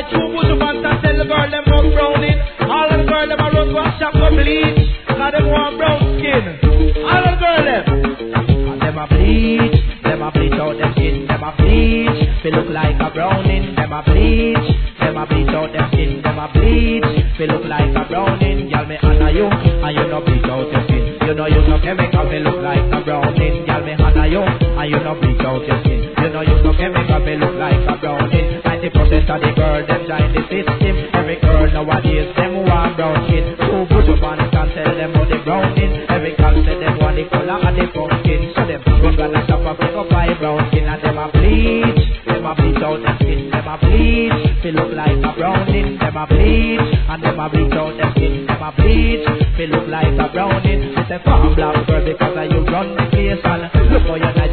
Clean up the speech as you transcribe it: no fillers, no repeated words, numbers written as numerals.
true bush man and tell the girl them not browning. All of the girl them a run to a shop for bleach. Cause them want brown skin. All of the girl them. And them a bleach out them skin. Them a bleach. They look like a browning. Them a bleach. Them a bleach out them skin. Them a bleach. They look like a browning. Y'all me honor you. And you no bleach out your skin. You know you no chemical. They look like a browning. Y'all me honor you. And you no bleach out your skin. You know you no chemical. They look like a browning. 90% of the girl them join the system. Every girl nowadays them want brown skin. Who put up on it and tell them how they browning. Every girl say them want the color of the pumpkin. So them run gonna stop and pick up by brown skin. And them a bleach. Them a bleach out their skin. Them a bleach. They look like a browning. Them a bleach. And them a bleach out their skin. Them a bleach. They look like a browning. It's a farm black girl because you run the place. And look how you